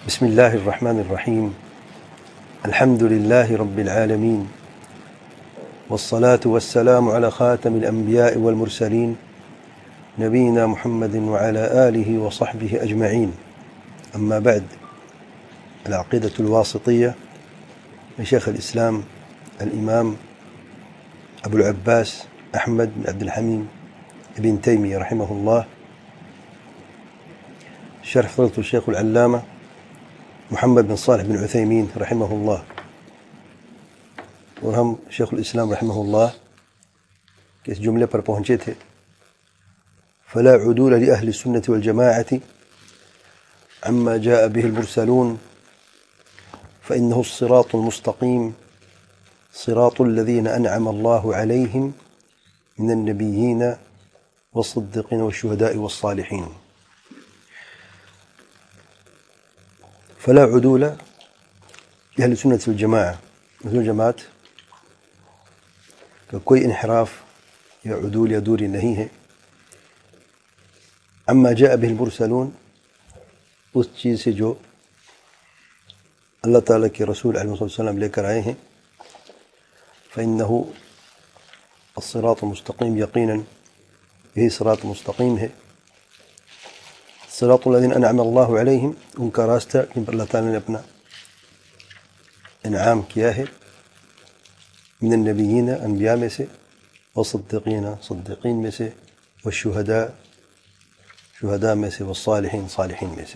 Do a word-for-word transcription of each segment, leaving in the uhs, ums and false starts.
بسم الله الرحمن الرحيم. الحمد لله رب العالمين، والصلاة والسلام على خاتم الأنبياء والمرسلين نبينا محمد وعلى آله وصحبه أجمعين. أما بعد، العقيدة الواسطية لشيخ الإسلام الإمام أبو العباس أحمد بن عبد الحميد بن تيمية رحمه الله، شرح فضيلة الشيخ العلامة محمد بن صالح بن عثيمين رحمه الله، اور ہم شیخ الاسلام رحمہ اللہ کے اس جملے پر پہنچے تھے: فلا عدول لأهل السنة والجماعة عما جاء به المرسلون فإنه الصراط المستقيم صراط الذين أنعم الله عليهم من النبيين والصديقين والشهداء والصالحين. فلا عدول لأهل السنة والجماعة، مثل الجماعت کا کوئی انحراف یا عدول یا دوری نہیں ہے. عما جاء به المرسلون، اس چیز سے جو اللہ تعالیٰ کے رسول علیہ وسلم لے کر آئے ہیں. فإنه الصراط المستقیم، یقیناً یہی صراط مستقیم ہے. صراط الذین انعم اللہ علیہم، ان کا راستہ جن پر اللہ تعالیٰ نے اپنا انعام کیا ہے. من النبیین، انبیاء میں سے، والصدیقین، صدیقین میں سے، والشہداء، شہداء میں سے، والصالحین، صالحین میں سے.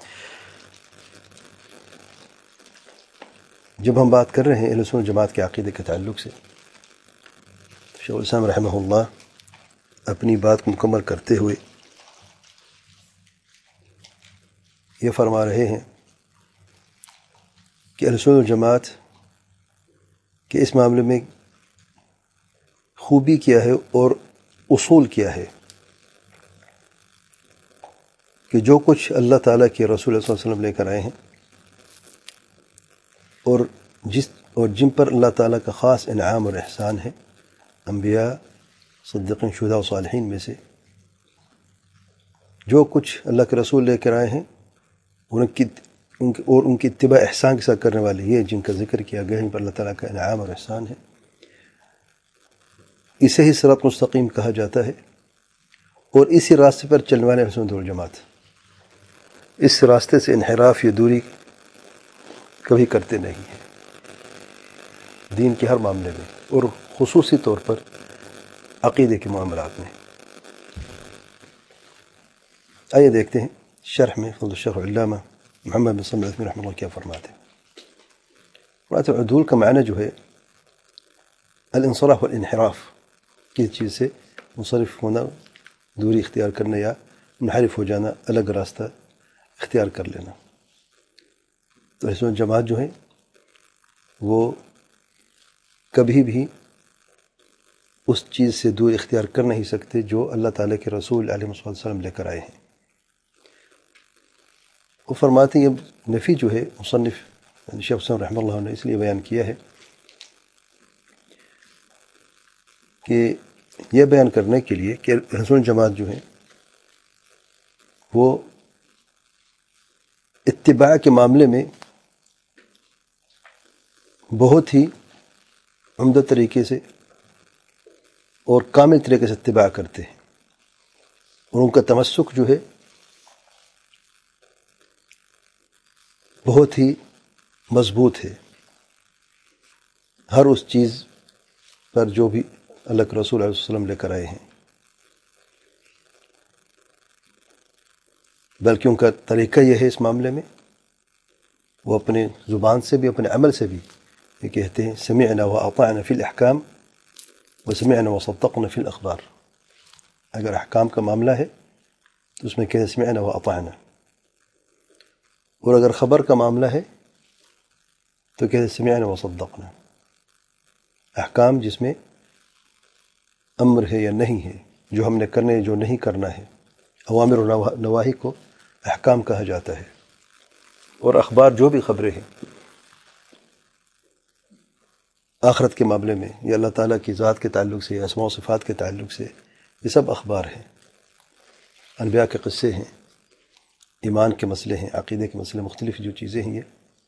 جب ہم بات کر رہے ہیں اہل سنت جماعت کے عقیدے کے تعلق سے، شیخ الاسلام رحمہ اللہ اپنی بات کو مکمل کرتے ہوئے یہ فرما رہے ہیں کہ اہل سنت جماعت کہ اس معاملے میں خوبی کیا ہے اور اصول کیا ہے کہ جو کچھ اللہ تعالیٰ کے رسول صلی اللہ علیہ وسلم لے کر آئے ہیں اور جس اور جن پر اللہ تعالیٰ کا خاص انعام اور احسان ہے، انبیاء، صدیقین، شہداء و صالحین میں سے، جو کچھ اللہ کے رسول لے کر آئے ہیں ان کی ان کی اور ان کی اتباع احسان کے ساتھ کرنے والے یہ جن کا ذکر کیا گیا ہے، جن پر اللہ تعالیٰ کا انعام اور احسان ہے، اسے ہی صراط مستقیم کہا جاتا ہے. اور اسی راستے پر چلنے والے اہل سنت والجماعت اس راستے سے انحراف یا دوری کبھی کرتے نہیں ہیں دین کے ہر معاملے میں، اور خصوصی طور پر عقیدے کے معاملات میں. آئیے دیکھتے ہیں شرح میں فضل الشیخ علامہ محمد بن صالح العثیمین رحمہ اللہ کیا فرماتے ہیں. فرماتے ہیں عدول کا معنی جو ہے الانصراف والانحراف، کسی چیز سے منصرف ہونا، دوری اختیار کرنا، یا منحرف ہو جانا، الگ راستہ اختیار کر لینا. تو اہل سنت جماعت جو ہے وہ کبھی بھی اس چیز سے دور اختیار کر نہیں سکتے جو اللہ تعالیٰ کے رسول علیہ وسلم لے کر آئے ہیں. وہ فرماتے ہیں یہ نفی جو ہے مصنف شیخ الاسلام رحمہ اللہ نے اس لیے بیان کیا ہے کہ یہ بیان کرنے کے لیے کہ اہل سنت جماعت جو ہے وہ اتباع کے معاملے میں بہت ہی عمدہ طریقے سے اور کامل طریقے سے اتباع کرتے ہیں، اور ان کا تمسک جو ہے بہت ہی مضبوط ہے ہر اس چیز پر جو بھی اللہ کے رسول علیہ وسلم لے کر آئے ہیں. بلکہ ان کا طریقہ یہ ہے اس معاملے میں، وہ اپنے زبان سے بھی اپنے عمل سے بھی یہ کہتے ہیں سمعنا واطعنا فی الاحکام وسمعنا وصدقنا فی الاخبار. اگر احکام کا معاملہ ہے تو اس میں کہتے ہیں سمعنا واطعنا، اور اگر خبر کا معاملہ ہے تو کہتے ہیں سمعنا وصدقنا. احکام جس میں امر ہے یا نہیں ہے، جو ہم نے کرنے ہے جو نہیں کرنا ہے، اوامر و نواہی کو احکام کہا جاتا ہے. اور اخبار جو بھی خبریں ہیں آخرت کے معاملے میں یا اللہ تعالیٰ کی ذات کے تعلق سے یا اسماء و صفات کے تعلق سے، یہ سب اخبار ہیں، انبیاء کے قصے ہیں. ایمان کے مسئلے ہیں، عقیدے کے مسئلے، مختلف جو چیزیں ہیں، یہ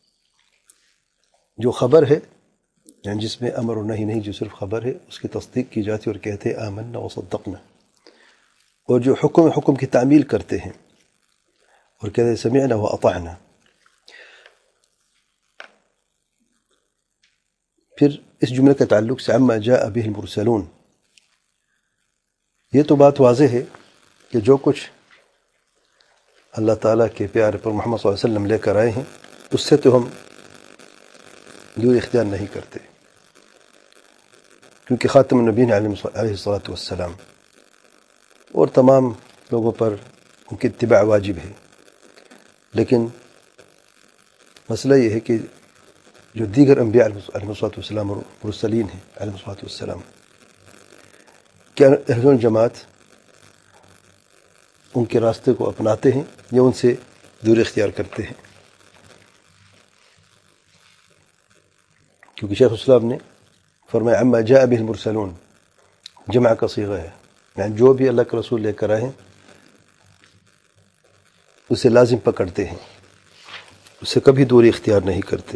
جو خبر ہے یعنی جس میں امر و نہیں نہیں، جو صرف خبر ہے، اس کی تصدیق کی جاتی ہے اور کہتے ہیں آمنا و صدقنا. اور جو حکم حکم کی تعمیل کرتے ہیں اور کہتے ہیں سمعنا و اطعنا. پھر اس جملے کا تعلق سے عما جاء به المرسلون، یہ تو بات واضح ہے کہ جو کچھ اللہ تعالیٰ کے پیارے پر محمد صلی اللہ علیہ وسلم لے کر آئے ہیں اس سے تو ہم دور اختیار نہیں کرتے، کیونکہ خاتم النبیین علیہ الصلاۃ والسلام اور تمام لوگوں پر ان کی اتباع واجب ہے. لیکن مسئلہ یہ ہے کہ جو دیگر انبیاء علیہ الصلاۃ والسلام اور مرسلین ہیں علیہ الصلاۃ والسلام، کیا اہل الجماعت ان کے راستے کو اپناتے ہیں یا ان سے دور اختیار کرتے ہیں؟ کیونکہ شیخ الاسلام نے فرمایا عما جاء به المرسلون، جمع کا صیغہ ہے، یعنی جو بھی اللہ کے رسول لے کر آئے ہیں اسے لازم پکڑتے ہیں، اسے کبھی دوری اختیار نہیں کرتے.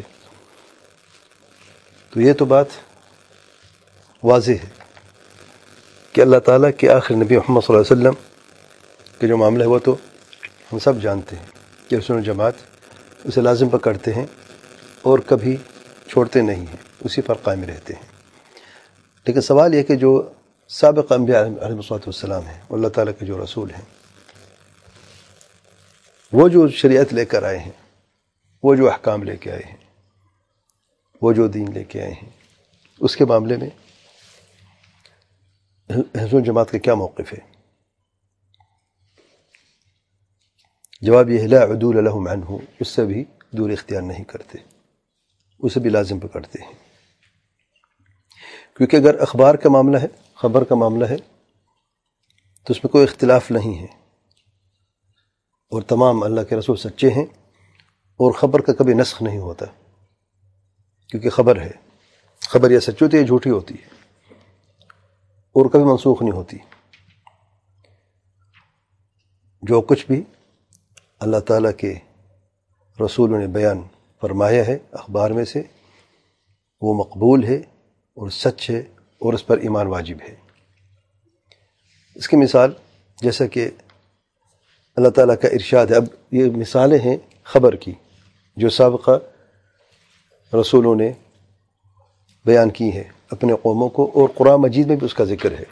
تو یہ تو بات واضح ہے کہ اللہ تعالیٰ کے آخر نبی محمد صلی اللہ علیہ وسلم کہ جو معاملہ ہے وہ تو ہم سب جانتے ہیں کہ رسول جماعت اسے لازم پکڑتے ہیں اور کبھی چھوڑتے نہیں ہیں، اسی پر قائم رہتے ہیں. لیکن سوال یہ کہ جو سابق انبیاء علیہ الصلوۃ والسلام ہیں، اللہ تعالیٰ کے جو رسول ہیں، وہ جو شریعت لے کر آئے ہیں، وہ جو احکام لے کے آئے ہیں، وہ جو دین لے کے آئے ہیں، اس کے معاملے میں رسول جماعت کا کیا موقف ہے؟ جواب یہ ہے لا عدول لهم عنہ، اس سے بھی دور اختیار نہیں کرتے، اسے بھی لازم پکڑتے ہیں. کیونکہ اگر اخبار کا معاملہ ہے، خبر کا معاملہ ہے، تو اس میں کوئی اختلاف نہیں ہے اور تمام اللہ کے رسول سچے ہیں اور خبر کا کبھی نسخ نہیں ہوتا، کیونکہ خبر ہے، خبر یا سچی ہوتی ہے یا جھوٹی ہوتی ہے اور کبھی منسوخ نہیں ہوتی. جو کچھ بھی اللہ تعالیٰ کے رسولوں نے بیان فرمایا ہے اخبار میں سے، وہ مقبول ہے اور سچ ہے اور اس پر ایمان واجب ہے. اس کی مثال جیسا کہ اللہ تعالیٰ کا ارشاد ہے، اب یہ مثالیں ہیں خبر کی جو سابقہ رسولوں نے بیان کی ہے اپنے قوموں کو، اور قرآن مجید میں بھی اس کا ذکر ہے.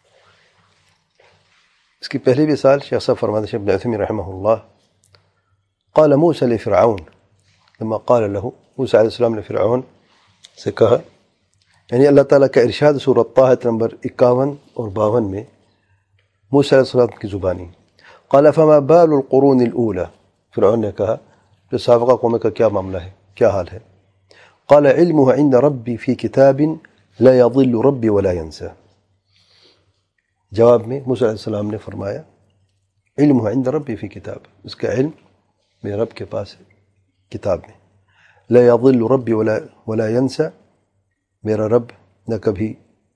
اس کی پہلی مثال شیخ صاحب فرماتے ہیں، شیخ ابن عثیمین رحمہ اللہ، قال موسیٰ لفرعون، لما قال له موسیٰ علیہ السلام نے فرعون سے کہا، یعنی اللہ تعالیٰ کا ارشاد سورۃ طٰہٰ نمبر اکاون اور باون میں موسیٰ علیہ السلام کی زبانی، قال فما بال القرون الاولى، فرعون نے کہا جو سابقہ قوم کا کیا معاملہ ہے، کیا حال ہے؟ قال علمه عند ربی فی کتاب لا يضل ربی ولا ينسى. جواب میں موسیٰ علیہ السلام نے فرمایا علمه عند ربی فی کتاب، اس کا علم میرے رب کے پاس ہے کتاب میں، لا يضل ربی ولا ولا ينسى، میرا رب نہ کبھی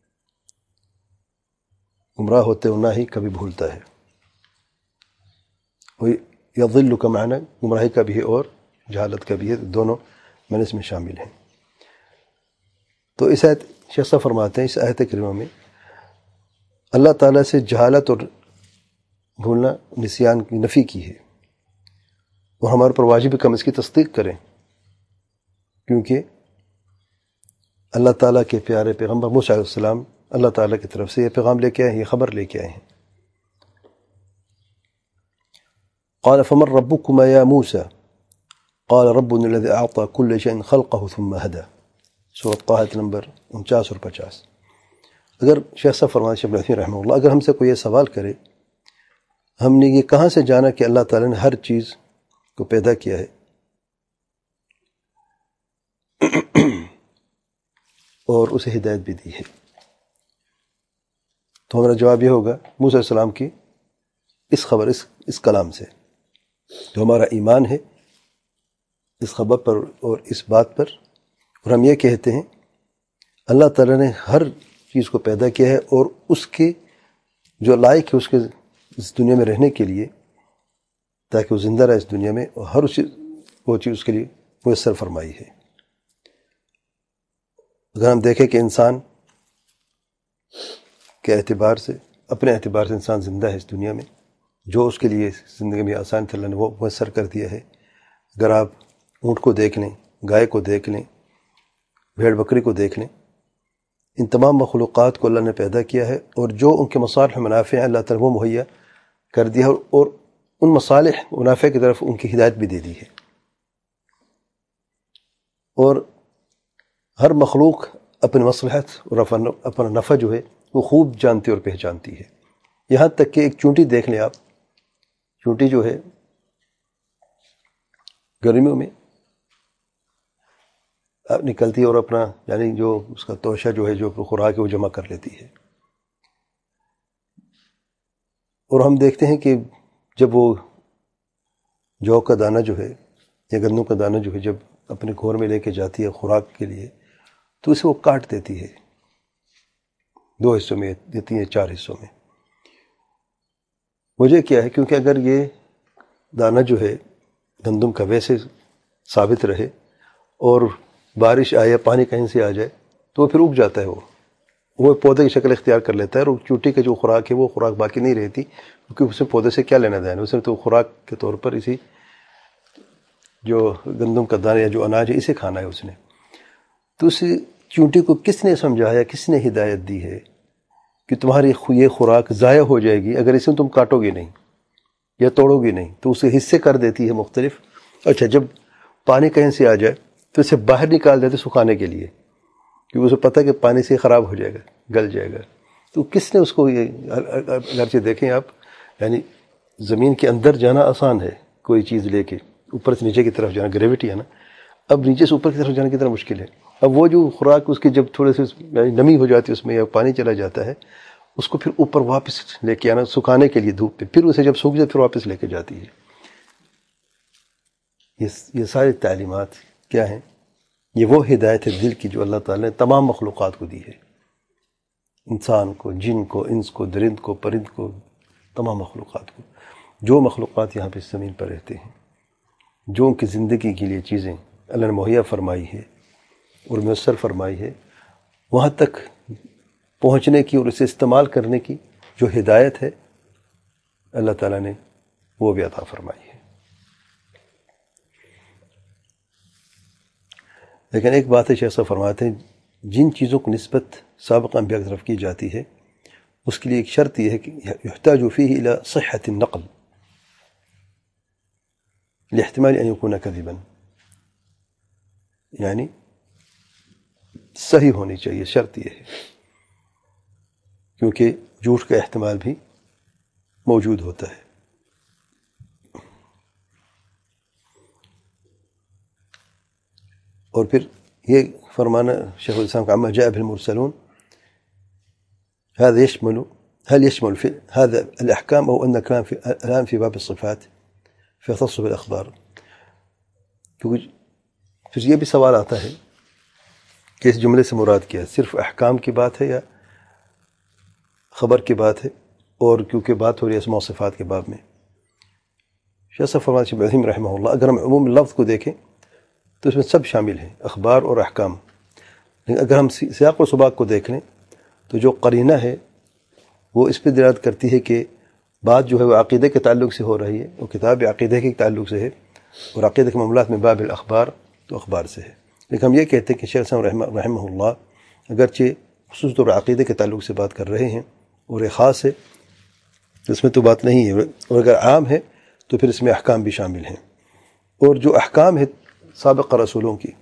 گمراہ ہوتے اور نہ ہی کبھی بھولتا ہے. یضل کا معنی گمراہی کا بھی ہے اور جہالت کا بھی ہے، دونوں معنی اس میں شامل ہیں. تو اس آیت شیخ صاحب فرماتے ہیں اس آیت کریمہ میں اللہ تعالیٰ سے جہالت اور بھولنا، نسیان کی نفی کی ہے، اور ہمارے پر واجب کہ ہم اس کی تصدیق کریں، کیونکہ اللہ تعالیٰ کے پیارے پیغمبر موسیٰ علیہ السلام اللہ تعالیٰ کی طرف سے یہ پیغام لے کے آئے ہیں، یہ خبر لے کے آئے ہیں. قال فمن ربكما يا موسى قال ربنا الذي اعطى كل شيء خلقه ثم هدى، سورۃ طٰہٰ نمبر انچاس اور پچاس. اگر شیخ صاحب فرماتے ہیں شیخ ابن عثیمین رحمہ اللہ، اگر ہم سے کوئی یہ سوال کرے ہم نے یہ کہاں سے جانا کہ اللہ تعالیٰ نے ہر چیز کو پیدا کیا ہے اور اسے ہدایت بھی دی ہے، تو ہمارا جواب یہ ہوگا موسیٰ علیہ السلام کی اس خبر اس اس کلام سے، جو ہمارا ایمان ہے اس خبر پر اور اس بات پر، اور ہم یہ کہتے ہیں اللہ تعالیٰ نے ہر چیز کو پیدا کیا ہے اور اس کے جو لائق ہے اس کے اس دنیا میں رہنے کے لیے تاکہ وہ زندہ رہے اس دنیا میں، اور ہر چیز وہ چیز اس کے لیے میسر فرمائی ہے۔ اگر ہم دیکھیں کہ انسان کے اعتبار سے، اپنے اعتبار سے انسان زندہ ہے اس دنیا میں، جو اس کے لیے زندگی میں آسان تھا اللہ نے وہ میسر کر دیا ہے۔ اگر آپ اونٹ کو دیکھ لیں، گائے کو دیکھ لیں، بھیڑ بکری کو دیکھ لیں، ان تمام مخلوقات کو اللہ نے پیدا کیا ہے، اور جو ان کے مصالح و منافع ہیں اللہ تعالیٰ وہ مہیا کر دیا ہے، اور ان مصالح و منافع کی طرف ان کی ہدایت بھی دے دی ہے۔ اور ہر مخلوق اپنی مصلحت اور اپنا نفع جو ہے وہ خوب جانتی اور پہچانتی ہے۔ یہاں تک کہ ایک چونٹی دیکھ لیں آپ، چونٹی جو ہے گرمیوں میں نکلتی ہے اور اپنا یعنی جو اس کا توشہ جو ہے جو خوراک ہے وہ جمع کر لیتی ہے، اور ہم دیکھتے ہیں کہ جب وہ جو کا دانہ جو ہے یا گندم کا دانہ جو ہے جب اپنے گھور میں لے کے جاتی ہے خوراک کے لیے، تو اسے وہ کاٹ دیتی ہے، دو حصوں میں دیتی ہے، چار حصوں میں۔ وجہ کیا ہے؟ کیونکہ اگر یہ دانہ جو ہے گندم کا ویسے ثابت رہے اور بارش آئے یا پانی کہیں سے آ جائے تو وہ پھر اگ جاتا ہے، وہ وہ پودے کی شکل اختیار کر لیتا ہے، اور چونٹی کا جو خوراک ہے وہ خوراک باقی نہیں رہتی، کیونکہ اس نے پودے سے کیا لینا دینا، اس نے تو خوراک کے طور پر اسی جو گندم کا دانہ یا جو اناج ہے اسے کھانا ہے اس نے۔ تو اس چونٹی کو کس نے سمجھایا، کس نے ہدایت دی ہے کہ تمہاری یہ خوراک ضائع ہو جائے گی اگر اسے تم کاٹو گے نہیں یا توڑو گے نہیں، تو اسے حصے کر دیتی ہے مختلف۔ اچھا، جب پانی کہیں سے آ جائے تو اسے باہر نکال دیتے سکھانے کے لیے، کیونکہ اسے پتہ ہے کہ پانی سے خراب ہو جائے گا، گل جائے گا۔ تو کس نے اس کو یہ، اگرچہ دیکھیں آپ، یعنی زمین کے اندر جانا آسان ہے کوئی چیز لے کے، اوپر سے نیچے کی طرف جانا گریویٹی ہے نا، اب نیچے سے اوپر کی طرف جانے کی طرح مشکل ہے۔ اب وہ جو خوراک اس کی جب تھوڑے سے نمی ہو جاتی ہے اس میں یا پانی چلا جاتا ہے، اس کو پھر اوپر واپس لے کے آنا سکھانے کے لیے دھوپ پہ، پھر اسے جب سوکھ جائے پھر واپس لے کے جاتی ہے۔ یہ یہ ساری تعلیمات کیا ہیں؟ یہ وہ ہدایت ہے دل کی جو اللہ تعالیٰ نے تمام مخلوقات کو دی ہے، انسان کو، جن کو، انس کو، درند کو، پرند کو، تمام مخلوقات کو۔ جو مخلوقات یہاں پہ زمین پر رہتے ہیں، جو ان کی زندگی کے لیے چیزیں اللہ نے مہیا فرمائی ہے اور میسر فرمائی ہے، وہاں تک پہنچنے کی اور اسے استعمال کرنے کی جو ہدایت ہے اللہ تعالیٰ نے وہ بھی عطا فرمائی ہے۔ لیکن ایک بات ہے، شیخ صاحب فرماتے ہیں جن چیزوں کو نسبت سابق انبیاء کی طرف کی جاتی ہے اس کے لیے ایک شرط یہ ہے کہ یحتاج فیہ الی صحۃ النقل لاحتمال ان یکون کذبا، یعنی صحیح ہونی چاہیے، شرط یہ ہے، کیونکہ جھوٹ کا احتمال بھی موجود ہوتا ہے۔ اور پھر یہ فرمانا شیخ الاسلام کا عما جاء به المرسلون هذا يشمل هل يشمل في هذا الأحكام أو أن الكلام في الآن في باب الصفات فيختص بالأخبار؟ کیونکہ پھر یہ بھی سوال آتا ہے کہ اس جملے سے مراد کیا ہے، صرف احکام کی بات ہے یا خبر کی بات ہے؟ اور کیونکہ بات ہو رہی ہے اسماء و صفات کے باب میں، شیخ صاحب فرماتے ہیں ابراہیم رحمہ اللہ اگر ہم عموم لفظ کو دیکھیں تو اس میں سب شامل ہیں، اخبار اور احکام، لیکن اگر ہم سیاق و سباق کو دیکھ لیں تو جو قرینہ ہے وہ اس پہ دلالت کرتی ہے کہ بات جو ہے وہ عقیدے کے تعلق سے ہو رہی ہے، وہ کتاب عقیدے کے تعلق سے ہے، اور عقیدے کے معاملات میں باب الاخبار تو اخبار سے ہے۔ لیکن ہم یہ کہتے ہیں کہ شیخ صاحب رحمہ رحمہ اللہ اگرچہ خصوص طور عقیدے کے تعلق سے بات کر رہے ہیں اور یہ خاص ہے، اس میں تو بات نہیں ہے، اور اگر عام ہے تو پھر اس میں احکام بھی شامل ہیں۔ اور جو احکام ہے سابق رسولوں کی،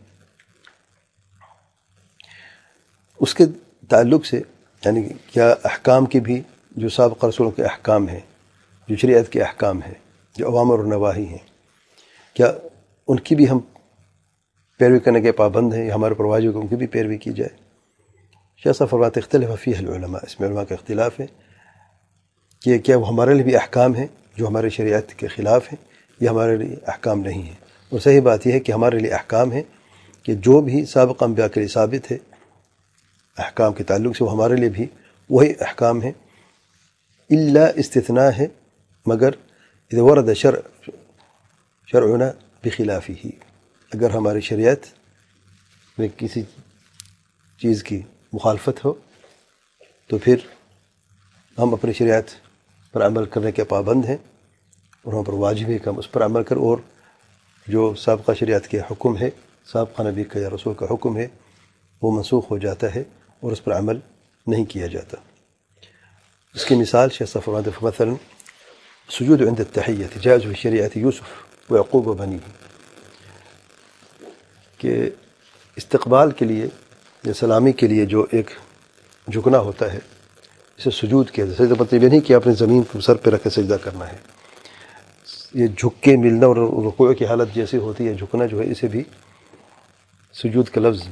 اس کے تعلق سے یعنی کیا احکام کی بھی جو سابق رسولوں کے احکام ہیں، جو شریعت کے احکام ہیں، جو اوامر و نواہی ہیں، کیا ان کی بھی ہم پیروی کرنے کے پابند ہیں یا ہمارے پرواجوں کو ان کی بھی پیروی کی جائے؟ شیخ صاحب فرماتے اختلف فیہ العلماء، اس میں علماء کا اختلاف ہے کہ کیا وہ ہمارے لیے بھی احکام ہیں جو ہمارے شریعت کے خلاف ہیں یا ہمارے لیے احکام نہیں ہیں۔ اور صحیح بات یہ ہے کہ ہمارے لیے احکام ہے کہ جو بھی سابق انبیاء کے لیے ثابت ہے احکام کے تعلق سے وہ ہمارے لیے بھی وہی احکام ہیں، الا استثناء ہے، مگر اذا ورد شرع شرعنا بخلافه، اگر ہماری شریعت میں کسی چیز کی مخالفت ہو تو پھر ہم اپنی شریعت پر عمل کرنے کے پابند ہیں، اور ہم پر واجب ہے کہ ہم اس پر عمل کریں، اور جو سابقہ شریعت کے حکم ہے، سابقہ نبی کا یا رسول کا حکم ہے، وہ منسوخ ہو جاتا ہے اور اس پر عمل نہیں کیا جاتا۔ اس کی مثال شیخ صاحب فرماتے ہیں مثلا سجود عند التحیت جائز فی شریعت یوسف ویعقوب و بنیہ، کہ استقبال کے لیے یا سلامی کے لیے جو ایک جھکنا ہوتا ہے اسے سجود کیا جاتا ہے۔ سجدہ مطلب یہ نہیں کہ اپنے زمین کو سر پہ رکھ کے سجدہ کرنا ہے، یہ جھک کے ملنا اور رکوع کی حالت جیسے ہوتی ہے جھکنا جو ہے اسے بھی سجود کا لفظ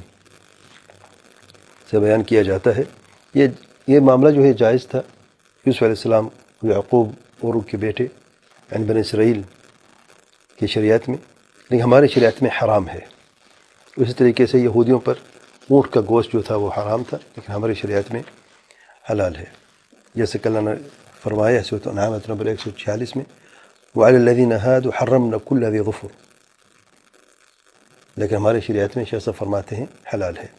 سے بیان کیا جاتا ہے۔ یہ یہ معاملہ جو ہے جائز تھا یوسف علیہ السلام یعقوب اور ان کے بیٹے یعنی بنی اسرائیل کی شریعت میں، لیکن ہماری شریعت میں حرام ہے۔ اسی طریقے سے یہودیوں پر اونٹ کا گوشت جو تھا وہ حرام تھا، لیکن ہماری شریعت میں حلال ہے، جیسے کہ اللہ نے فرمایا سورۃ الانعام نمبر ایک سو چھیالیس میں وعلی الذین ہادوا حرمنا کل ذی ظفر، لیکن ہماری شریعت میں شیخ صاحب فرماتے ہیں حلال ہے۔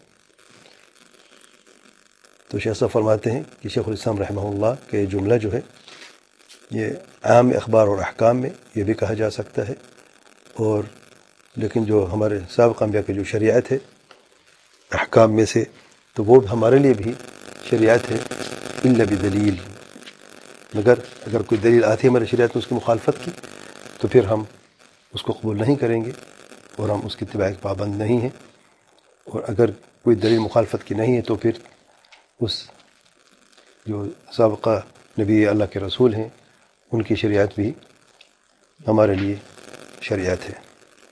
تو شیخ صاحب فرماتے ہیں کہ شیخ الاسلام رحمہ اللہ کا یہ جملہ جو ہے یہ عام اخبار اور احکام میں یہ بھی کہا جا سکتا ہے، اور لیکن جو ہمارے سابق انبیاء کی جو شریعت ہے احکام میں سے تو وہ ہمارے لیے بھی شریعت ہے الا بدلیل، مگر اگر کوئی دلیل آتی ہے ہماری شریعت میں اس کی مخالفت کی تو پھر ہم اس کو قبول نہیں کریں گے اور ہم اس کی اتباع کے پابند نہیں ہیں، اور اگر کوئی دلیل مخالفت کی نہیں ہے تو پھر اس جو سابقہ نبی اللہ کے رسول ہیں ان کی شریعت بھی ہمارے لیے شریعت ہے۔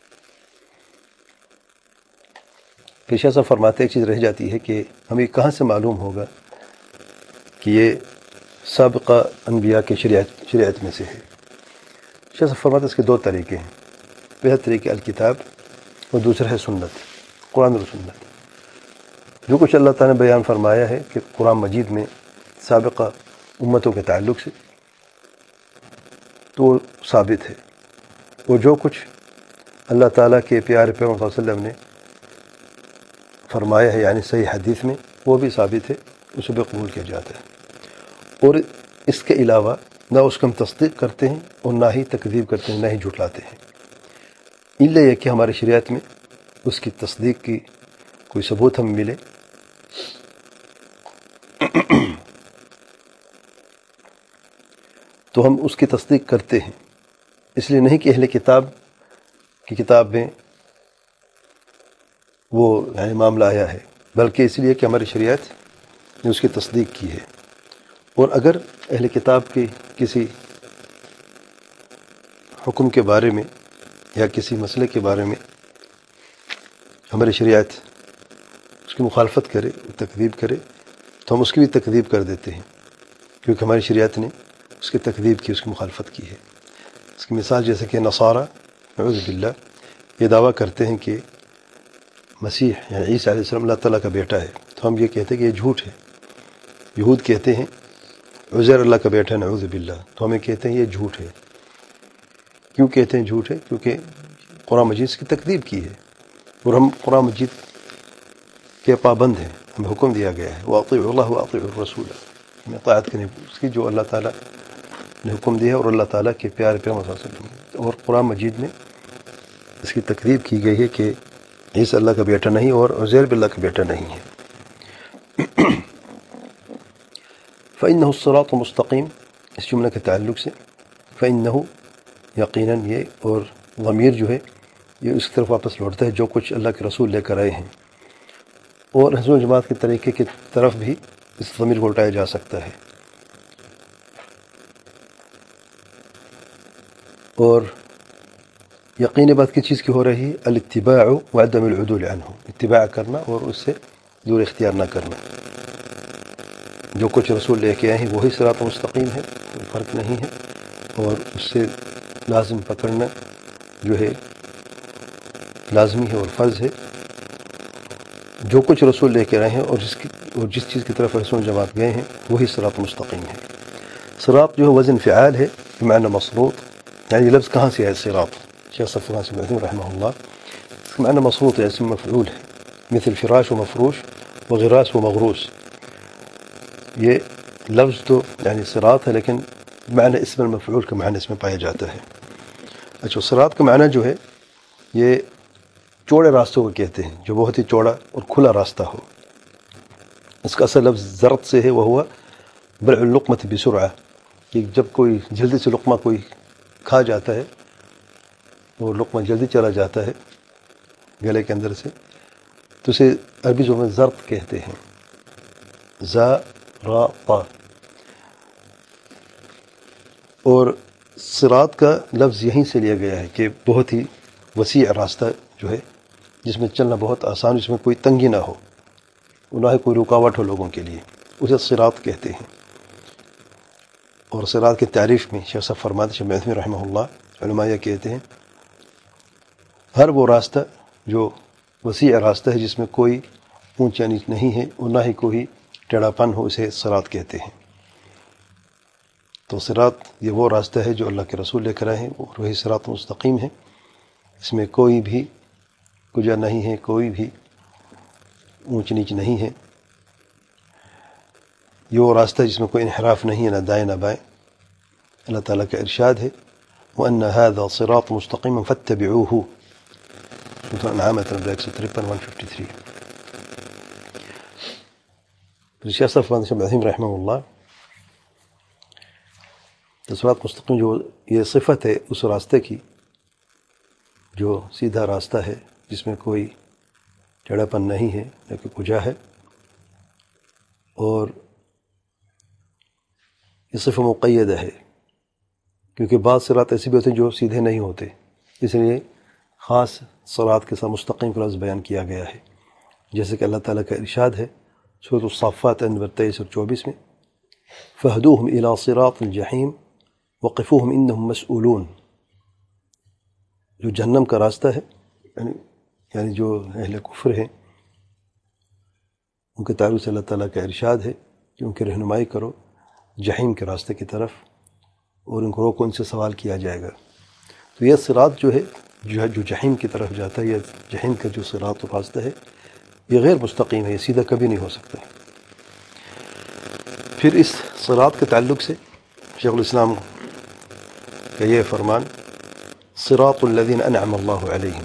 پھر شیخ صاحب فرماتے ایک چیز رہ جاتی ہے کہ ہمیں کہاں سے معلوم ہوگا کہ یہ سابقہ انبیاء کے شریعت شریعت میں سے ہے۔ شیخ صاحب فرماتے اس کے دو طریقے ہیں، پہلا طریقہ الکتاب اور دوسرا ہے سنت، قرآن اور سنت۔ جو کچھ اللہ تعالیٰ نے بیان فرمایا ہے کہ قرآن مجید میں سابقہ امتوں کے تعلق سے تو وہ ثابت ہے، اور جو کچھ اللہ تعالیٰ کے پیارے پیغمبر صلی اللہ علیہ وسلم نے فرمایا ہے یعنی صحیح حدیث میں وہ بھی ثابت ہے، اسے بھی قبول کیا جاتا ہے، اور اس کے علاوہ نہ اس کو ہم تصدیق کرتے ہیں اور نہ ہی تکذیب کرتے ہیں، نہ ہی جھٹلاتے ہیں، الا یہ کہ ہماری شریعت میں اس کی تصدیق کی کوئی ثبوت ہم ملے۔ تو ہم اس کی تصدیق کرتے ہیں، اس لیے نہیں کہ اہل کتاب کی کتاب میں وہ یعنی معاملہ آیا ہے، بلکہ اس لیے کہ ہماری شریعت نے اس کی تصدیق کی ہے۔ اور اگر اہل کتاب کی کسی حکم کے بارے میں یا کسی مسئلے کے بارے میں ہماری شریعت اس کی مخالفت کرے، تکذیب کرے، تو ہم اس کی بھی تکذیب کر دیتے ہیں، کیونکہ ہماری شریعت نے اس کی تکذیب کی، اس کی مخالفت کی ہے۔ اس کی مثال جیسے کہ نصارہ نعوذ باللہ یہ دعویٰ کرتے ہیں کہ مسیح یعنی عیسیٰ علیہ السلام اللہ تعالیٰ کا بیٹا ہے، تو ہم یہ کہتے ہیں کہ یہ جھوٹ ہے۔ یہود کہتے ہیں عزیر اللہ کا بیٹا ہے نعوذ باللہ، تو ہمیں کہتے ہیں یہ جھوٹ ہے۔ کیوں کہتے ہیں جھوٹ ہے؟ کیونکہ قرآن مجید کی تکذیب کی ہے، اور ہم قرآن مجید کے پابند ہیں، ہمیں حکم دیا گیا ہے وَأَطِيعُوا اللَّهَ وَأَطِيعُوا الرَّسُولَ، ہمیں اطاعت کرنی اس کی جو اللہ تعالیٰ نے حکم دیا اور اللہ تعالیٰ کے پیارے پیغمبر صلی اللہ علیہ وسلم، اور قرآن مجید میں اس کی تکذیب کی گئی ہے کہ عیسیٰ اللہ کا بیٹا نہیں اور عزیر بھی اللہ کا بیٹا نہیں ہے۔ فَإِنَّهُ الصِّرَاطُ مستقیم، اس جملے کے تعلق سے فَإِنَّهُ یقیناً یہ اور ضمیر جو ہے یہ اس طرف واپس لوٹتا ہے جو کچھ اللہ کے رسول لے کر آئے ہیں، اور حضور جماعت کے طریقے کی طرف بھی اس ضمیر کو اٹھایا جا سکتا ہے۔ اور یقین بات کی چیز کی ہو رہی ہے الاتباع وعدم العدول عنہ، اتباع کرنا اور اس سے دور اختیار نہ کرنا۔ جو کچھ رسول لے کے آئے ہیں وہی صراط مستقیم ہے، کوئی فرق نہیں ہے، اور اس سے لازم پکڑنا جو ہے لازمی ہے اور فرض ہے۔ جو کچھ رسول لے کے آئے ہیں اور جس کی اور جس چیز کی طرف رسول جماعت گئے ہیں وہی صراط مستقیم ہے۔ صراط جو ہے وزن فعال ہے بمعنی مصروط، يعني یہ لفظ کہاں سے ہے صراط؟ شیخ صفی اللہ عثیمین رحمہ اللہ اس کا معنی مصروط ہے، اسم مفعول ہے، مثل فراش و مفروش و غراس و مغروس. یہ لفظ تو یعنی صراط ہے لیکن معنی اسم المفعول کا معنی اس میں پایا جاتا ہے. اچھا، صراط کا معنی جو ہے یہ چوڑے راستوں کو کہتے ہیں، جو بہت ہی چوڑا اور کھلا راستہ ہو. اس کا اصل لفظ زرط سے ہے، وہ ہوا بلع اللقمۃ بسرعہ، کہ جب کوئی جلدی سے لقمہ کوئی کھا جاتا ہے، وہ لقمہ جلدی چلا جاتا ہے گلے کے اندر سے، تو اسے عربی زبان میں زرط کہتے ہیں، زا را طا. اور صراط کا لفظ یہیں سے لیا گیا ہے کہ بہت ہی وسیع راستہ جو ہے جس میں چلنا بہت آسان، جس میں کوئی تنگی نہ ہو، نہ ہی کوئی رکاوٹ ہو لوگوں کے لیے، اسے صراط کہتے ہیں. اور صراط کی تعریف میں شیخ صاحب فرماتے ہیں، شیخ عثیمین رحمہ اللہ، علماء یہ کہتے ہیں ہر وہ راستہ جو وسیع راستہ ہے جس میں کوئی اونچا نیچ نہیں ہے اور نہ ہی کوئی ٹیڑھا پن ہو، اسے صراط کہتے ہیں. تو صراط یہ وہ راستہ ہے جو اللہ کے رسول لے کر آئے ہیں، اور وہی صراط مستقیم ہے، اس میں کوئی بھی کجا نہیں ہے، کوئی بھی اونچ نیچ نہیں ہے. یہ وہ راستہ جس میں کوئی انحراف نہیں ہے، نہ دائیں نہ بائیں. اللہ تعالیٰ کا ارشاد ہے وَأَنَّ هَذَا صِرَاطٌ مُسْتَقِيمٌ فَاتَّبِعُوهُ، سورۃ الانعام ایک سو ترپن ایک سو تین. شیخ صاحب عثیمین رحمہ اللہ، تو صراط مستقیم جو یہ صفت ہے اس راستے کی جو سیدھا راستہ ہے، جس میں کوئی ٹیڑھا پن نہیں ہے نہ کہ کجا ہے. اور یہ صفت مقیدہ ہے کیونکہ بعض صراط ایسے بھی ہوتے ہیں جو سیدھے نہیں ہوتے، اس لیے خاص صراط کے ساتھ مستقیم کا لفظ بیان کیا گیا ہے. جیسے کہ اللہ تعالیٰ کا ارشاد ہے سورۃ الصافات نمبر تیئیس اور چوبیس میں، فَهْدُوهُمْ إِلَىٰ صِرَاطِ الْجَحِيمِ وَقِفُوهُمْ إِنَّهُمْ مَسْئُولُونَ. جو جہنم کا راستہ ہے، یعنی یعنی جو اہل کفر ہیں، ان کے تعلق سے اللہ تعالیٰ کا ارشاد ہے کہ ان کی رہنمائی کرو جہنم کے راستے کی طرف، اور ان کو روکو، ان سے سوال کیا جائے گا. تو یہ صراط جو ہے جو ہے جو جہنم کی طرف جاتا ہے، یہ جہنم کا جو صراط و راستہ ہے یہ غیر مستقیم ہے، یہ سیدھا کبھی نہیں ہو سکتا. پھر اس صراط کے تعلق سے شیخ الاسلام کا یہ فرمان صراط الذین انعم اللہ علیہم،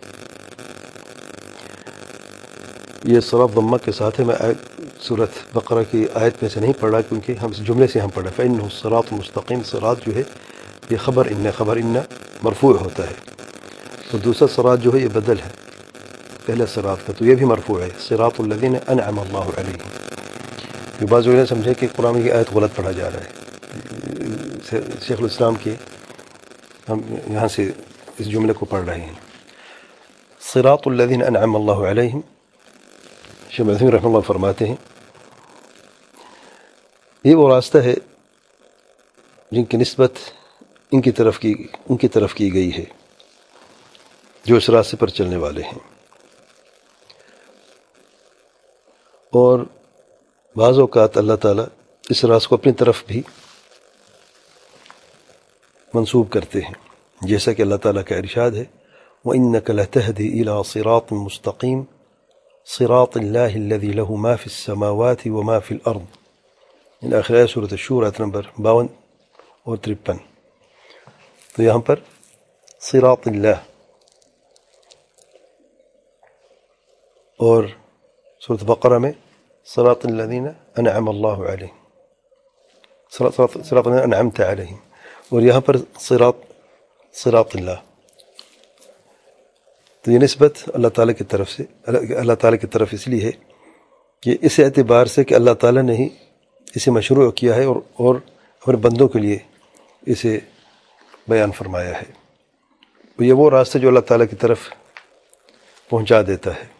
یہ صراط ضمہ کے ساتھ ہے. میں سورۃ بقرہ کی آیت میں سے نہیں پڑھ رہا کیونکہ ہم اس جملے سے ہم پڑھ رہے ہیں فَإِنَّهُ الصِّرَاطُ مستقیم. صراط جو ہے یہ خبر ان خبر ان مرفوع ہوتا ہے، تو دوسرا صراط جو ہے یہ بدل ہے پہلے صراط کا، تو یہ بھی مرفوع ہے، صراط الذین انعم اللہ علیہم. یہ بعض لوگوں نے سمجھے کہ قرآن کی آیت غلط پڑھا جا رہا ہے. شیخ الاسلام کے ہم یہاں سے اس جملے کو پڑھ رہے ہیں، صراط الذین انعم اللہ علیہم. شیخ عثیمین رحمہ اللہ فرماتے ہیں یہ وہ راستہ ہے جن کی نسبت ان کی طرف کی ان کی طرف کی گئی ہے جو اس راستے پر چلنے والے ہیں. اور بعض اوقات اللہ تعالیٰ اس راستے کو اپنی طرف بھی منسوب کرتے ہیں، جیسا کہ اللہ تعالیٰ کا ارشاد ہے وَإِنَّكَ لَتَهْدِي إِلَىٰ صِرَاطٍ مُسْتَقِيمٍ صِرَاطِ اللَّهِ الَّذِي لَهُ مَا فِي السَّمَاوَاتِ وَمَا فِي الْأَرْضِ. ان آخر آیت سورۃ الشورى نمبر باون اور ترپن. تو یہاں پر صراط اللہ، اور سورۃ بقرہ میں صراط الذین انعم اللہ علیہم، صراط صراط الذین انعمت علیہم، اور یہاں پر صراط صراط اللہ. تو یہ نسبت اللہ تعالیٰ کی طرف سے اللہ تعالیٰ کی طرف اس لیے ہے کہ اس اعتبار سے کہ اللہ تعالیٰ نے ہی اسے مشروع کیا ہے اور اور اپنے بندوں کے لیے اسے بیان فرمایا ہے. یہ وہ راستہ جو اللہ تعالیٰ کی طرف پہنچا دیتا ہے.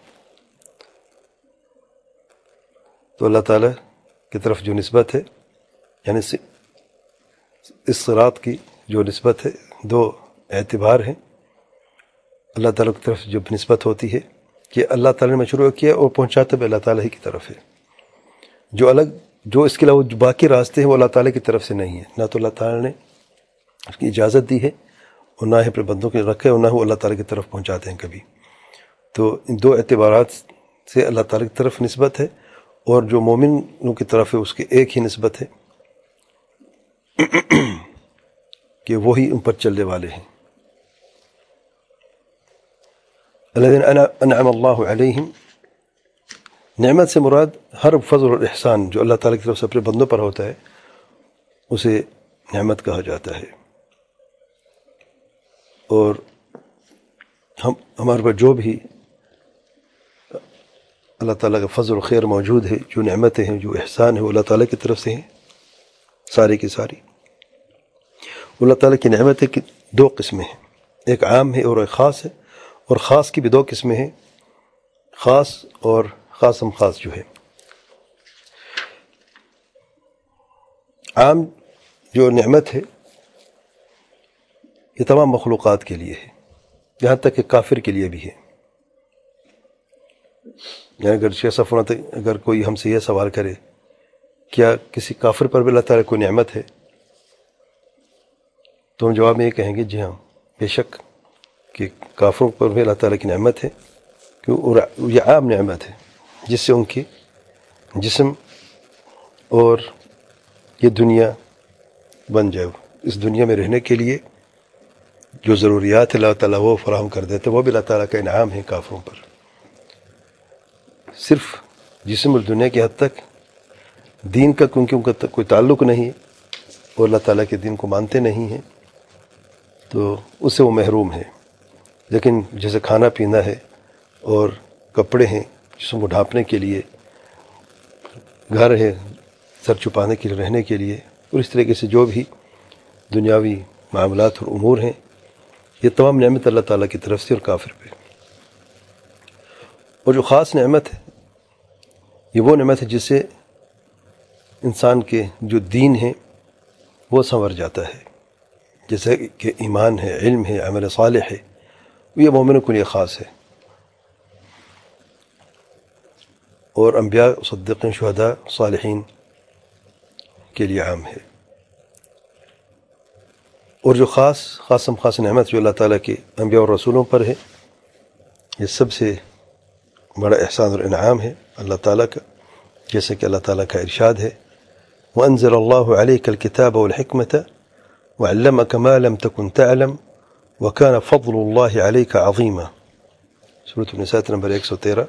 تو اللہ تعالیٰ کی طرف جو نسبت ہے، یعنی اس صراط کی جو نسبت ہے، دو اعتبار ہیں. اللہ تعالیٰ کی طرف جب نسبت ہوتی ہے کہ اللہ تعالیٰ نے مشروع کیا اور پہنچاتا بھی اللہ تعالیٰ ہی کی طرف ہے. جو الگ جو اس کے علاوہ جو باقی راستے ہیں وہ اللہ تعالیٰ کی طرف سے نہیں ہیں، نہ تو اللہ تعالیٰ نے اس کی اجازت دی ہے اور نہ ہی اپنے بندوں کے رکھے اور نہ وہ اللہ تعالیٰ کی طرف پہنچاتے ہیں کبھی. تو ان دو اعتبارات سے اللہ تعالیٰ کی طرف نسبت ہے، اور جو مومنوں کی طرف ہے اس کی ایک ہی نسبت ہے کہ وہی ان پر چلنے والے ہیں. الذین انعم اللہ علیہم، نعمت سے مراد ہر فضل اور احسان جو اللہ تعالیٰ کی طرف سے اپنے بندوں پر ہوتا ہے اسے نعمت کہا جاتا ہے. اور ہم ہمارے پر جو بھی اللہ تعالیٰ کا فضل و خیر موجود ہے، جو نعمتیں ہیں، جو احسان ہے، وہ اللہ تعالیٰ کی طرف سے ہیں ساری کی ساری. اللہ تعالیٰ کی نعمتیں کی دو قسمیں ہیں، ایک عام ہے اور ایک خاص ہے، اور خاص کی بھی دو قسمیں ہیں، خاص اور خاصم خاص جو ہے. عام جو نعمت ہے یہ تمام مخلوقات کے لیے ہے، یہاں تک کہ کافر کے لیے بھی ہے. یعنی اگر شیخ صاحب فرماتے اگر کوئی ہم سے یہ سوال کرے کیا کسی کافر پر بھی اللہ تعالیٰ کوئی نعمت ہے، تو ہم جواب میں یہ کہیں گے جی ہاں بے شک کہ کافروں پر بھی اللہ تعالیٰ کی نعمت ہے، کیوں یہ عام نعمت ہے جس سے ان کی جسم اور یہ دنیا بن جائے. اس دنیا میں رہنے کے لیے جو ضروریات اللہ تعالیٰ وہ فراہم کر دیتے، وہ بھی اللہ تعالیٰ کا انعام ہے کافروں پر. صرف جسم اور دنیا کی حد تک، دین کا کیونکہ ان کا کوئی تعلق نہیں ہے اور اللہ تعالیٰ کے دین کو مانتے نہیں ہیں تو اس سے وہ محروم ہے. لیکن جیسے کھانا پینا ہے اور کپڑے ہیں جسم کو ڈھانپنے کے لیے، گھر ہے سر چھپانے کے لیے، رہنے کے لیے، اور اس طریقے سے جو بھی دنیاوی معاملات اور امور ہیں، یہ تمام نعمت اللہ تعالیٰ کی طرف سے اور کافر پہ. اور جو خاص نعمت ہے یہ وہ نعمت ہے جس سے انسان کے جو دین ہے وہ سنور جاتا ہے، جیسے کہ ایمان ہے، علم ہے، عمل صالح ہے، یہ مومنوں کے لیے خاص ہے. اور انبیاء، صدیقین، شہداء، صالحین کے لیے عام ہے. اور جو خاص خاصم خاص نعمت جو اللہ تعالیٰ کے انبیاء اور رسولوں پر ہے، یہ سب سے بڑا احسان اور انعام ہے اللہ تعالیٰ کا، جیسے کہ اللہ تعالیٰ کا ارشاد ہے وَأَنزَلَ اللَّهُ عَلَيْكَ الْكِتَابَ وَالْحِكْمَةَ وَعَلَّمَكَ مَا لَمْ تَكُنْ تَعْلَمْ وَكَانَ فَضْلُ اللَّهِ عَلَيْكَ عَظِيمًا. سورۃ النساء نمبر ایک سو تیرہ.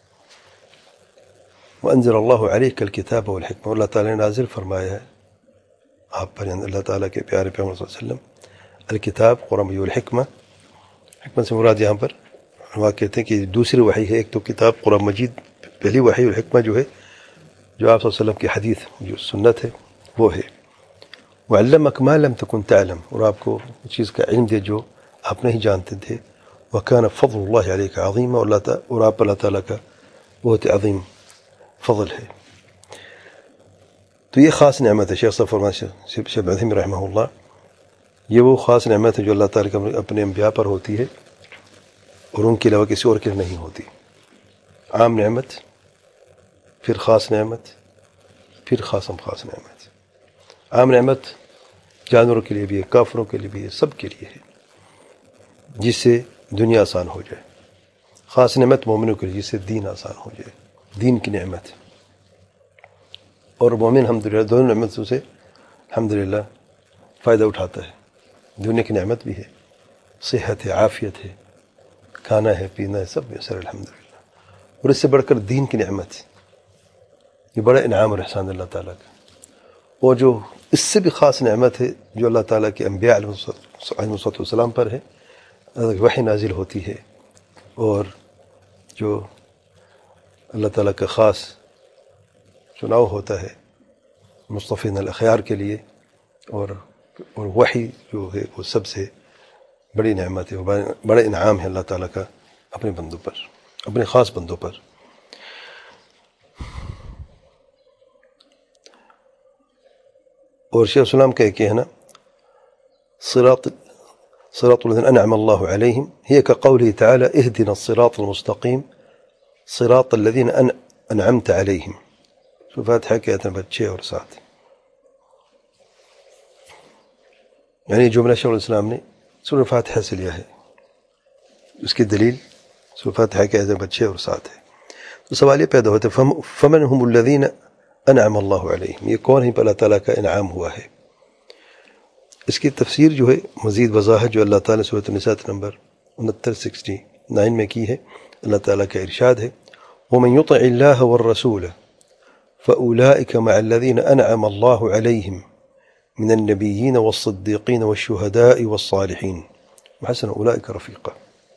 وَأَنزَلَ اللَّهُ عَلَيْكَ الْكِتَابَ وَالْحِكْمَةَ، اللہ تعالیٰ نے نازل فرمایا ہے آپ پر، اللہ تعالیٰ کے پیارے پیغمبر صلی اللہ علیہ وسلم، الکتاب قرآن و الحکمہ. حکمت سے مراد یہاں پر علماء کہتے ہیں کہ دوسری وحی ہے. ایک تو کتاب قرآن مجید پہلی وحی، اور حکمہ جو ہے جو آپ صلی اللہ علیہ وسلم کی حدیث جو سنت ہے وہ ہے. وَعَلَّمَكَ مَا لَمْ تَكُنْ تَعْلَمْ، اور آپ کو اس چیز کا علم دے جو آپ نہیں جانتے تھے. وَكَانَ فَضْلُ اللَّهِ عَلَيْكَ عَظِيمًا، اور اللہ اور آپ اللہ تعالیٰ کا بہت عظیم فضل ہے. تو یہ خاص نعمت ہے. شیخ صاحب فرماتے ہیں شیخ عظیم رحمہ اللہ، یہ وہ خاص نعمت ہے جو اللہ تعالیٰ کے اپنے انبیاء پر ہوتی ہے اور ان کے علاوہ کسی اور کے نہیں ہوتی. عام نعمت، پھر خاص نعمت، پھر خاصم خاص نعمت. عام نعمت جانوروں کے لیے بھی ہے، کافروں کے لیے بھی ہے، سب کے لیے ہے، جس سے دنیا آسان ہو جائے. خاص نعمت مومنوں کے لیے، جس سے دین آسان ہو جائے، دین کی نعمت. اور مومن الحمدللہ دونوں نعمتوں سے الحمدللہ فائدہ اٹھاتا ہے. دنیا کی نعمت بھی ہے، صحت ہے، عافیت ہے، کھانا ہے، پینا ہے، سب میسر الحمدللہ. اور اس سے بڑھ کر دین کی نعمت، یہ بڑا انعام اور احسان اللہ تعالیٰ کا. اور جو اس سے بھی خاص نعمت ہے جو اللہ تعالیٰ کے انبیاء علیہ السلام پر ہے، وحی نازل ہوتی ہے، اور جو اللہ تعالیٰ کا خاص چناؤ ہوتا ہے مصطفین الاخیار کے لیے، اور اور وحی جو ہے وہ سب سے بڑی نعمت ہے، بڑا انعام ہے اللہ تعالیٰ کا اپنے بندوں پر، اپنے خاص بندوں پر. اور شیخ السلام کا ایک کہنا صراط صراط الذين انعم الله عليهم هي كقوله تعالى اهدنا الصراط المستقيم صراط الذين انعمت عليهم. شو فاتحہ کے آیت نمبر چھ اور سات. یعنی جملہ شیخ الاسلام نے سورہ فاتحہ سے لیا ہے. اس کی دلیل سورہ فاتحہ کے آیت نمبر چھ اور سات ہے. تو سوال یہ پیدا ہوتا ہے فمن هم الذین انعم اللہ علیہم، یہ کون ہے پر اللہ تعالیٰ کا انعام ہوا ہے. اس کی تفسیر جو ہے مزید وضاحت جو اللہ تعالیٰ نے سورۃ النساء نمبر انہتر سکسٹی نائن میں کی ہے. اللہ تعالیٰ کا ارشاد ہے ومن یطع اللہ والرسول فأولئک مع الذین انعم اللہ علیہم من النبیین والصدیقین والشہداء والصالحین وحسن اولئک رفیقا.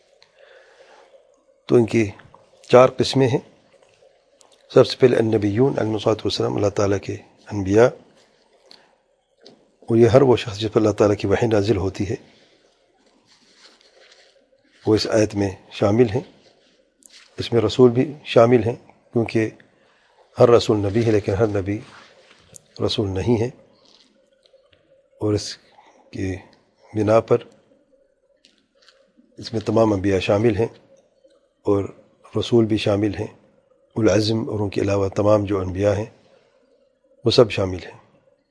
تو ان کی چار قسمیں ہیں. سب سے پہلے النبیون علیہ الصلوۃ والسلام، اللہ تعالیٰ کے انبیاء، اور یہ ہر وہ شخص جس پر اللہ تعالیٰ کی وحی نازل ہوتی ہے وہ اس آیت میں شامل ہیں. اس میں رسول بھی شامل ہیں کیونکہ ہر رسول نبی ہے لیکن ہر نبی رسول نہیں ہے، اور اس کی بنا پر اس میں تمام انبیاء شامل ہیں اور رسول بھی شامل ہیں. العزم اور ان کے علاوہ تمام جو انبیاء ہیں وہ سب شامل ہیں.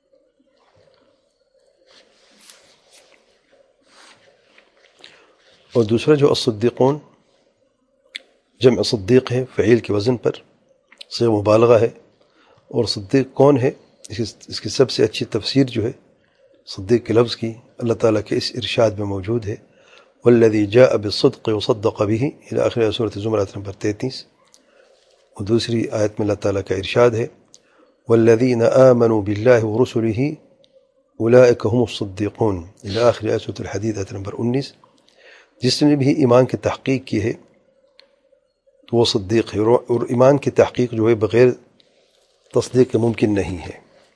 اور دوسرا جو الصدیقون جمع صدیق ہے، فعیل کے وزن پر صیغہ مبالغہ ہے. اور صدیق کون ہے، اس کی اس کی سب سے اچھی تفسیر جو ہے صدیق کے لفظ کی اللہ تعالیٰ کے اس ارشاد میں موجود ہے والذی جاء بالصدق وصدق به الی آخر سورۃ زمرات نمبر تینتیس. اور دوسری آیت میں اللہ تعالیٰ کا ارشاد ہے والذین آمنوا باللہ ورسلہ اولئک هم الصدیقون الی آخر سورۃ الحدید آیت نمبر انیس. جس نے بھی ایمان کی تحقیق کی ہے تو وہ صدیق ہے، اور ایمان کی تحقیق جو ہے بغیر تصدیق کے ممکن نہیں ہے.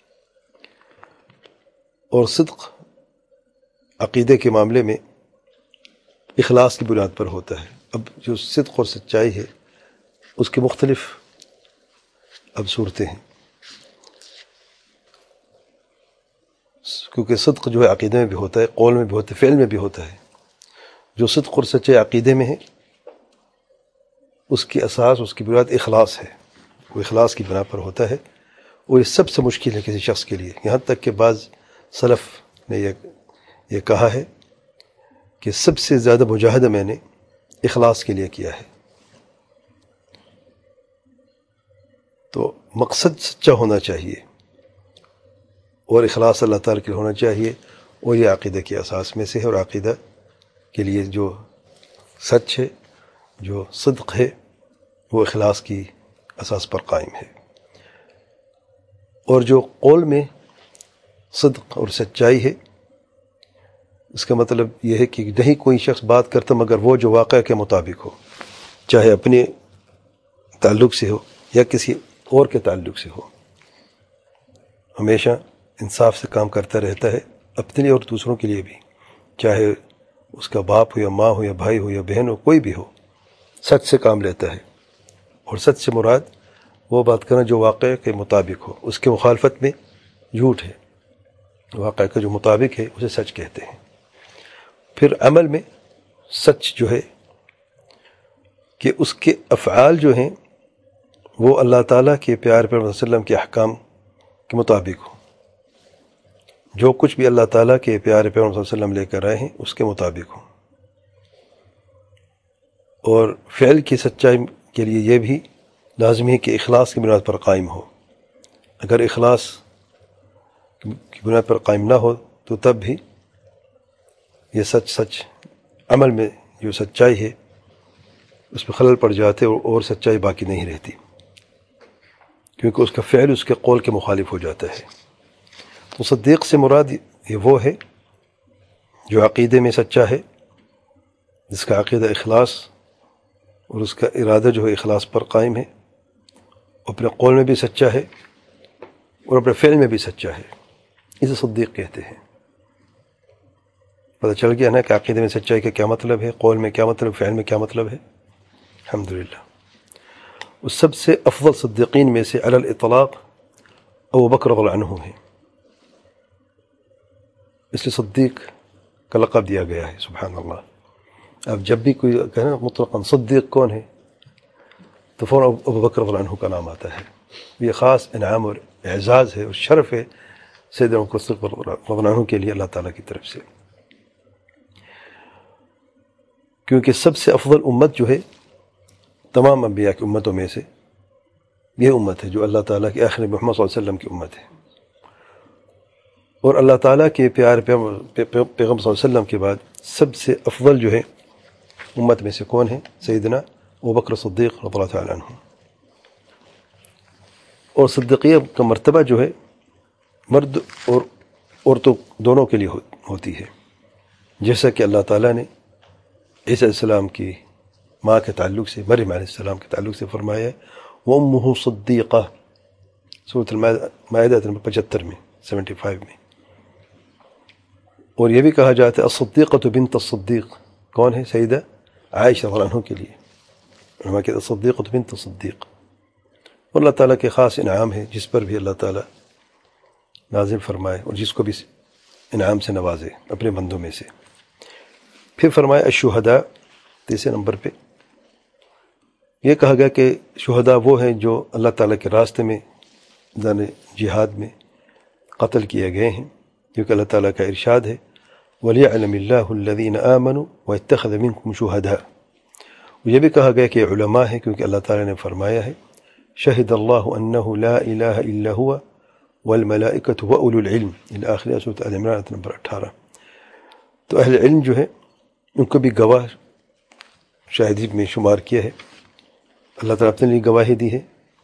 اور صدق عقیدے کے معاملے میں اخلاص کی بنیاد پر ہوتا ہے. اب جو صدق اور سچائی ہے اس کے مختلف اب صورتیں ہیں، کیونکہ صدق جو ہے عقیدے میں بھی ہوتا ہے، قول میں بھی ہوتا ہے، فعل میں بھی ہوتا ہے. جو صدق اور سچے عقیدے میں ہے اس کی اساس، اس کی بنیاد اخلاص ہے، وہ اخلاص کی بنا پر ہوتا ہے. اور یہ سب سے مشکل ہے کسی شخص کے لیے. یہاں تک کہ بعض سلف نے یہ یہ کہا ہے کہ سب سے زیادہ مجاہدہ میں نے اخلاص کے لیے کیا ہے. تو مقصد سچا ہونا چاہیے اور اخلاص اللہ تعالیٰ کے لیے ہونا چاہیے، اور یہ عقیدہ کی اساس میں سے ہے. اور عقیدہ کے لیے جو سچ ہے، جو صدق ہے، وہ اخلاص کی اساس پر قائم ہے. اور جو قول میں صدق اور سچائی ہے اس کا مطلب یہ ہے کہ نہیں کوئی شخص بات کرتا مگر وہ جو واقعہ کے مطابق ہو، چاہے اپنے تعلق سے ہو یا کسی اور کے تعلق سے ہو. ہمیشہ انصاف سے کام کرتا رہتا ہے، اپنے لیے اور دوسروں کے لیے بھی، چاہے اس کا باپ ہو یا ماں ہو یا بھائی ہو یا بہن ہو، کوئی بھی ہو، سچ سے کام لیتا ہے. اور سچ سے مراد وہ بات کرنا جو واقعہ کے مطابق ہو. اس کے مخالفت میں جھوٹ ہے. واقعہ کا جو مطابق ہے اسے سچ کہتے ہیں. پھر عمل میں سچ جو ہے کہ اس کے افعال جو ہیں وہ اللہ تعالیٰ کے پیارے پیغمبر صلی اللہ علیہ وسلم کے احکام کے مطابق ہو. جو کچھ بھی اللہ تعالیٰ کے پیارے پیغمبر صلی اللہ علیہ وسلم لے کر آئے ہیں اس کے مطابق ہو. اور فعل کی سچائی کے لیے یہ بھی لازمی ہے کہ اخلاص کی بنیاد پر قائم ہو. اگر اخلاص کی بنیاد پر قائم نہ ہو تو تب بھی یہ سچ سچ عمل میں جو سچائی ہے اس پہ خلل پڑ جاتے اور سچائی باقی نہیں رہتی، کیونکہ اس کا فعل اس کے قول کے مخالف ہو جاتا ہے. تو صدیق سے مراد یہ وہ ہے جو عقیدے میں سچا ہے، جس کا عقیدہ اخلاص اور اس کا ارادہ جو ہے اخلاص پر قائم ہے، اپنے قول میں بھی سچا ہے اور اپنے فعل میں بھی سچا ہے. اسے صدیق کہتے ہیں. پتہ چل گیا نا کہ عقیدے میں سچائی کا کیا مطلب ہے، قول میں کیا مطلب، فعل میں کیا مطلب ہے. الحمدللہ. اس سب سے افضل صدیقین میں سے علی الاطلاق ابو بکر رضی اللہ عنہ ہیں، اس لیے صدیق کا لقب دیا گیا ہے. سبحان اللہ. اب جب بھی کوئی کہنا نا مطلقاً صدیق کون ہے تو فوراً ابو بکر رضی اللہ عنہ کا نام آتا ہے. یہ خاص انعام اور اعزاز ہے اور شرف ہے سیدنا ابو بکر رضی اللہ عنہ کے لیے اللہ تعالیٰ کی طرف سے. کیونکہ سب سے افضل امت جو ہے تمام انبیاء کی امتوں میں سے یہ امت ہے جو اللہ تعالیٰ کے آخر محمد صلی اللہ علیہ وسلم کی امت ہے. اور اللہ تعالیٰ کے پیارے پیغمبر صلی اللہ علیہ وسلم کے بعد سب سے افضل جو ہے امت میں سے کون ہے؟ سیدنا ابوبکر صدیق رضی اللہ تعالیٰ عنہ. اور صدیقیہ کا مرتبہ جو ہے مرد اور عورتوں دونوں کے لیے ہوتی ہے، جیسا کہ اللہ تعالیٰ نے عیسیٰ علیہ السلام کی ماں کے تعلق سے، مریم علیہ السلام کے تعلق سے فرمایا ہے وَأُمُّهُ صَدِّيقَةٌ سورۃ المائدہ نمبر پچہتر میں سیونٹی فائیو میں. اور یہ بھی کہا جاتا ہے الصدیقۃ بنت الصدیق، کون ہے؟ سیدہ عائشہ رضی اللہ عنہ کے لیے علماء کہتے ہیں الصدیقۃ بنت الصدیق. اور اللہ تعالیٰ کے خاص انعام ہے جس پر بھی اللہ تعالیٰ نازل فرمائے اور جس کو بھی انعام سے نوازے اپنے بندوں میں سے. پھر فرمایا الشہداء تیسرے نمبر پہ یہ کہا گیا کہ شہداء وہ ہیں جو اللہ تعالیٰ کے راستے میں میدان جہاد میں قتل کیے گئے ہیں، کیونکہ اللہ تعالیٰ کا ارشاد ہے وَلِيَعْلَمِ اللَّهُ الَّذِينَ آمَنُوا وَيَتَّخِذَ مِنكُمْ شُهَدَاءَ. یہ بھی کہا گیا کہ علماء ہیں کیونکہ اللہ تعالیٰ نے فرمایا ہے شہد اللہ انہ لا الہ الا ہوا والملائکۃ وَأُولُو العلم الى آخر سورۃ آل عمران نمبر اٹھارہ. تو اہل علم جو ہے ان کو بھی گواہ شاہدی میں شمار کیا ہے، اللہ تعالیٰ اپنے لیے گواہی دی ہے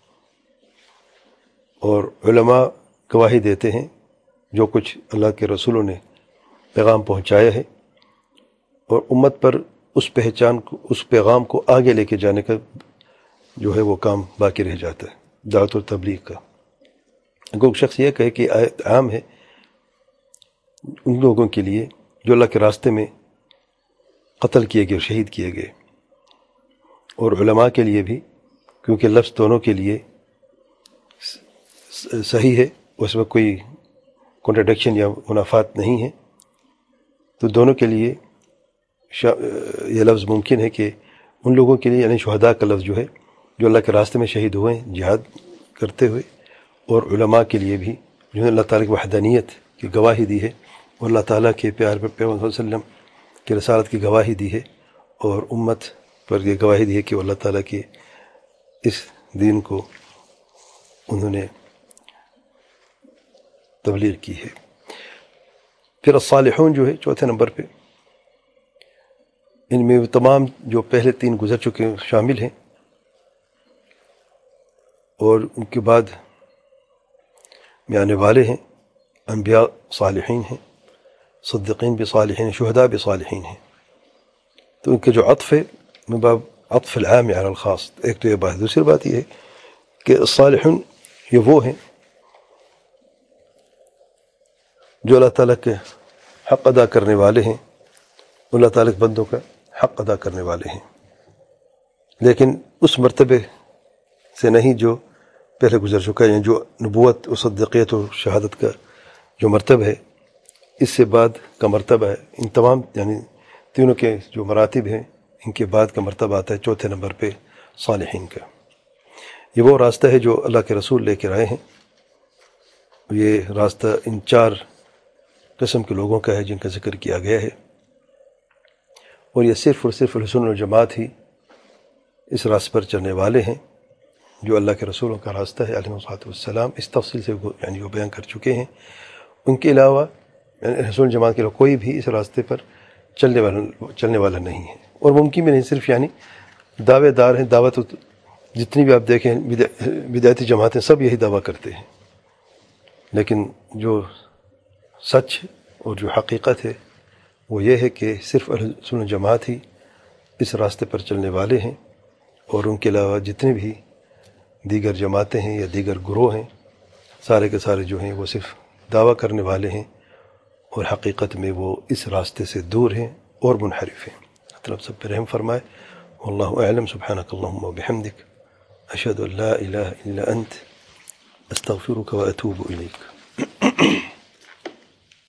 اور علماء گواہی دیتے ہیں جو کچھ اللہ کے رسولوں نے پیغام پہنچایا ہے، اور امت پر اس پہچان کو، اس پیغام کو آگے لے کے جانے کا جو ہے وہ کام باقی رہ جاتا ہے دعوت و تبلیغ کا. اگر کوئی شخص یہ کہے کہ آیت عام ہے ان لوگوں کے لیے جو اللہ کے راستے میں قتل کیے گئے اور شہید کیے گئے، اور علماء کے لیے بھی، کیونکہ لفظ دونوں کے لیے صحیح ہے، اس میں کوئی کنٹراڈکشن یا منافات نہیں ہے، تو دونوں کے لیے یہ لفظ ممکن ہے کہ ان لوگوں کے لیے، یعنی شہداء کا لفظ جو ہے جو اللہ کے راستے میں شہید ہوئے ہیں جہاد کرتے ہوئے، اور علماء کے لیے بھی جنہوں نے اللہ تعالیٰ کی وحدانیت کی گواہی دی ہے اور اللہ تعالیٰ کے پیار پر پیغمبر صلی اللہ علیہ وسلم کی رسالت کی گواہی دی ہے، اور امت پر یہ گواہی دی ہے کہ وہ اللہ تعالیٰ کے اس دین کو انہوں نے تبلیغ کی ہے. پھر الصالحون جو ہے چوتھے نمبر پہ، ان میں وہ تمام جو پہلے تین گزر چکے ہیں شامل ہیں، اور ان کے بعد میں آنے والے ہیں انبیاء صالحین ہیں، صدیقین بھی صالحین ہیں، شہداء بھی صالحین ہیں. تو ان کے جو عطف ہے من باب عطف العام علی الخاص. ایک تو یہ بات، دوسری بات یہ ہے کہ صالحون یہ وہ ہیں جو اللہ تعالیٰ کے حق ادا کرنے والے ہیں، اللہ تعالیٰ کے بندوں کا حق ادا کرنے والے ہیں، لیکن اس مرتبے سے نہیں جو پہلے گزر چکا ہے، یعنی جو نبوت و صدیقیت و شہادت کا جو مرتبہ ہے، اس سے بعد کا مرتبہ ہے. ان تمام یعنی تینوں کے جو مراتب ہیں ان کے بعد کا مرتبہ آتا ہے چوتھے نمبر پہ صالحین کا. یہ وہ راستہ ہے جو اللہ کے رسول لے کر آئے ہیں. یہ راستہ ان چار قسم کے لوگوں کا ہے جن کا ذکر کیا گیا ہے، اور یہ صرف اور صرف اہل سنت والجماعت ہی اس راستے پر چلنے والے ہیں جو اللہ کے رسولوں کا راستہ ہے علیہ الصلوۃ والسلام. اس تفصیل سے یعنی وہ بیان کر چکے ہیں. ان کے علاوہ یعنی اہل سنت والجماعت کے علاوہ کوئی بھی اس راستے پر چلنے والا چلنے والا نہیں ہے، اور ممکن بھی نہیں. صرف یعنی دعوے دار ہیں، دعوت جتنی بھی آپ دیکھیں بدعتی جماعتیں سب یہی دعویٰ کرتے ہیں، لیکن جو سچ اور جو حقیقت ہے وہ یہ ہے کہ صرف اہل سنت جماعت ہی اس راستے پر چلنے والے ہیں، اور ان کے علاوہ جتنے بھی دیگر جماعتیں ہیں یا دیگر گروہ ہیں سارے کے سارے جو ہیں وہ صرف دعویٰ کرنے والے ہیں، اور حقیقت میں وہ اس راستے سے دور ہیں اور منحرف ہیں. مطلب سب پر رحم فرمائے. واللہ اعلم. سبحانک اللہم وبحمدک، اشہد ان لا الہ الا انت، استغفرک واتوب الیک.